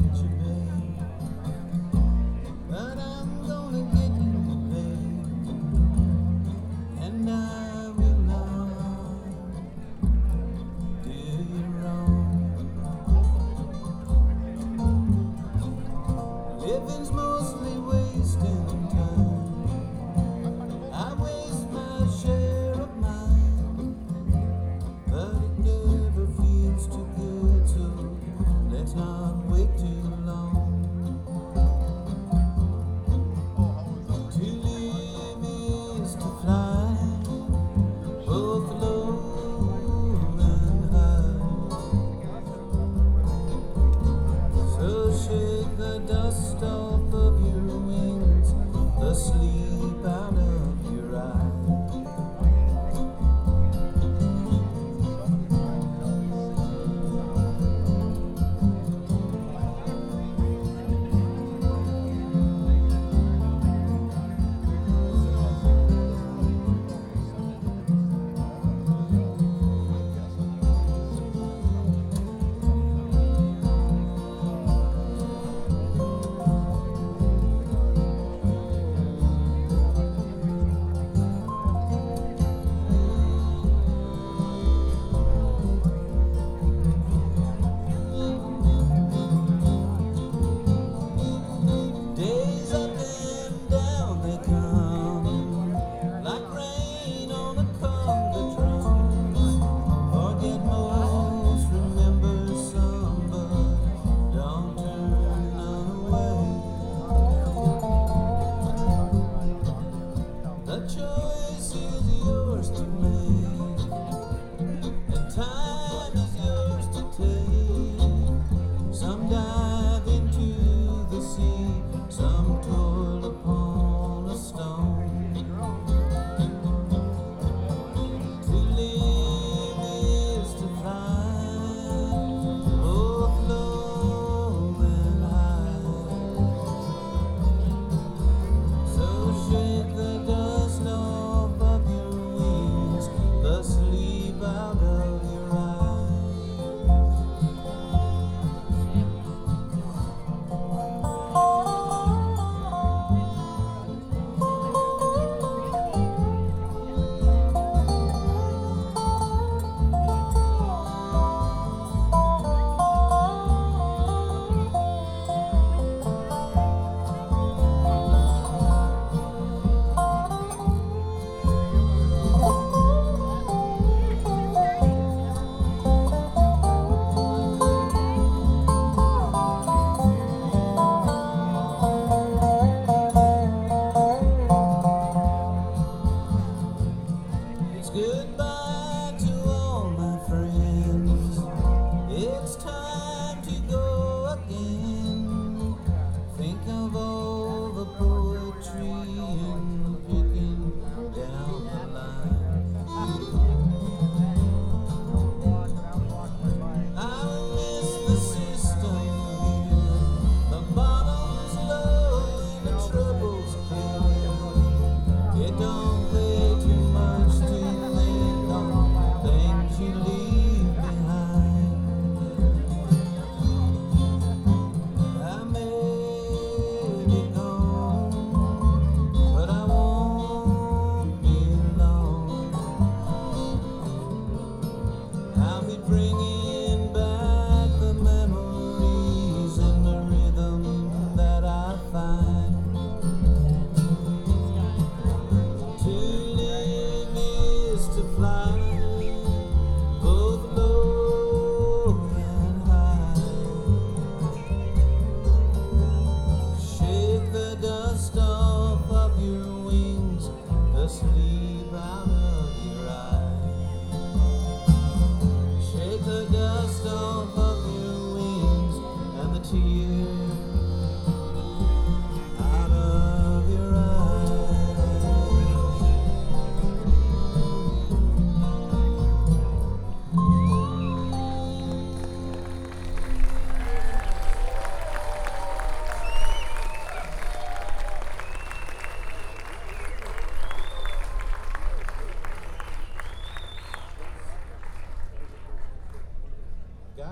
get you, babe. But I'm gonna get you, babe. And I will not do you wrong. Living's mostly wasting time. I waste my share of mine, but it never feels too good, so let's not wait too long. To live is to fly, both low and high. So shake the dust off of your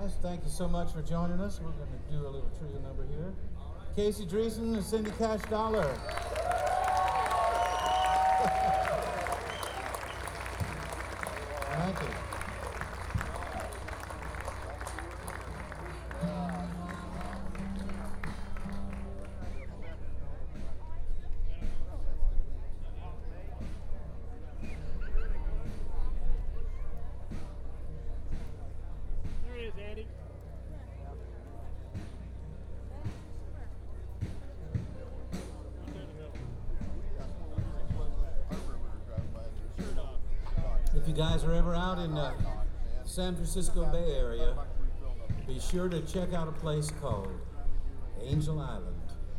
guys. Thank you so much for joining us. We're going to do a little trio number here. Casey Dreesen and Cindy Cash Dollar. Thank you. There he is, Andy. If you guys are ever out in San Francisco Bay Area, be sure to check out a place called Angel Island.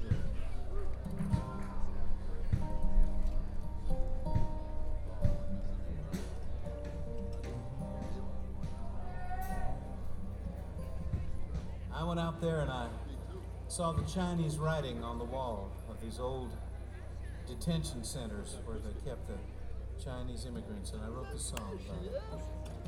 I went out there and I saw the Chinese writing on the wall of these old detention centers where they kept the Chinese immigrants, and I wrote the song about it.